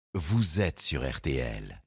Vous êtes sur RTL.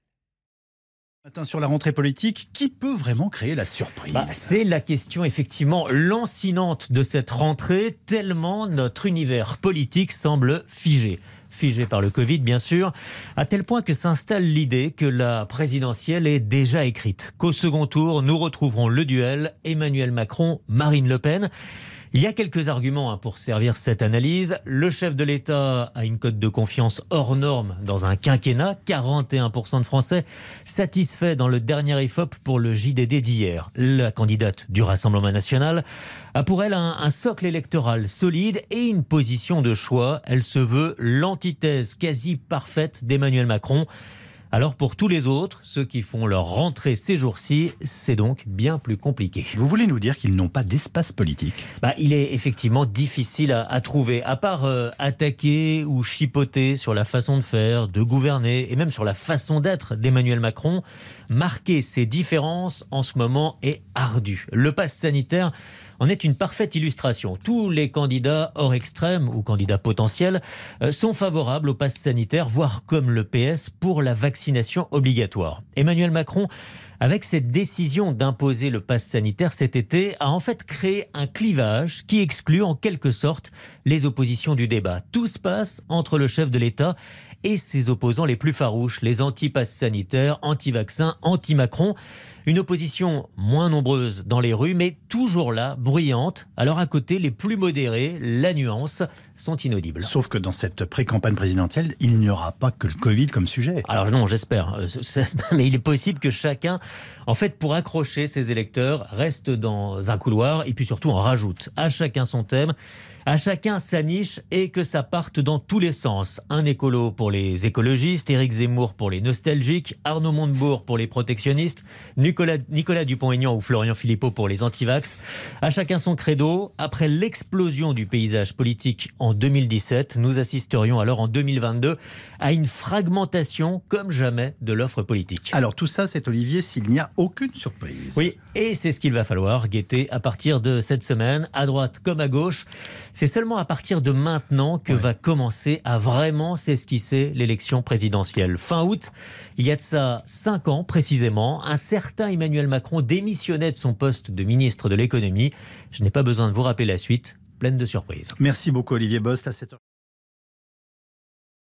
Matin sur la rentrée politique, qui peut vraiment créer la surprise ? C'est la question effectivement lancinante de cette rentrée, tellement notre univers politique semble figé. Figé par le Covid, bien sûr, à tel point que s'installe l'idée que la présidentielle est déjà écrite. Qu'au second tour, nous retrouverons le duel Emmanuel Macron-Marine Le Pen. Il y a quelques arguments pour servir cette analyse. Le chef de l'État a une cote de confiance hors norme dans un quinquennat. 41% de Français satisfaits dans le dernier IFOP pour le JDD d'hier. La candidate du Rassemblement national a pour elle un socle électoral solide et une position de choix. Elle se veut l'antithèse quasi parfaite d'Emmanuel Macron. Alors pour tous les autres, ceux qui font leur rentrée ces jours-ci, c'est donc bien plus compliqué. Vous voulez nous dire qu'ils n'ont pas d'espace politique ? Il est effectivement difficile à trouver. À part attaquer ou chipoter sur la façon de faire, de gouverner et même sur la façon d'être d'Emmanuel Macron, marquer ces différences en ce moment est ardu. Le pass sanitaire en est une parfaite illustration. Tous les candidats hors extrême ou candidats potentiels sont favorables au pass sanitaire, voire comme le PS pour la vaccination obligatoire. Emmanuel Macron, avec cette décision d'imposer le pass sanitaire cet été, a en fait créé un clivage qui exclut en quelque sorte les oppositions du débat. Tout se passe entre le chef de l'État et ses opposants les plus farouches, les anti-pass sanitaires, anti-vaccins, anti-Macron. Une opposition moins nombreuse dans les rues, mais toujours là, bruyante. Alors à côté, les plus modérés, la nuance, sont inaudibles. Sauf que dans cette pré-campagne présidentielle, il n'y aura pas que le Covid comme sujet. Alors non, j'espère. Mais il est possible que chacun, en fait, pour accrocher ses électeurs, reste dans un couloir et puis surtout en rajoute. À chacun son thème, à chacun sa niche et que ça parte dans tous les sens. Un écolo pour les écologistes, Éric Zemmour pour les nostalgiques, Arnaud Montebourg pour les protectionnistes, Nicolas Dupont-Aignan ou Florian Philippot pour les antivax. À chacun son credo. Après l'explosion du paysage politique en 2017, nous assisterions alors en 2022 à une fragmentation comme jamais de l'offre politique. Alors tout ça, c'est Olivier, s'il n'y a aucune surprise. Oui, et c'est ce qu'il va falloir guetter à partir de cette semaine, à droite comme à gauche. C'est seulement à partir de maintenant que va commencer à vraiment s'esquisser l'élection présidentielle. Fin août, il y a de ça 5 ans précisément, un certain Emmanuel Macron démissionnait de son poste de ministre de l'économie. Je n'ai pas besoin de vous rappeler la suite, pleine de surprises. Merci beaucoup Olivier Bost à 7h.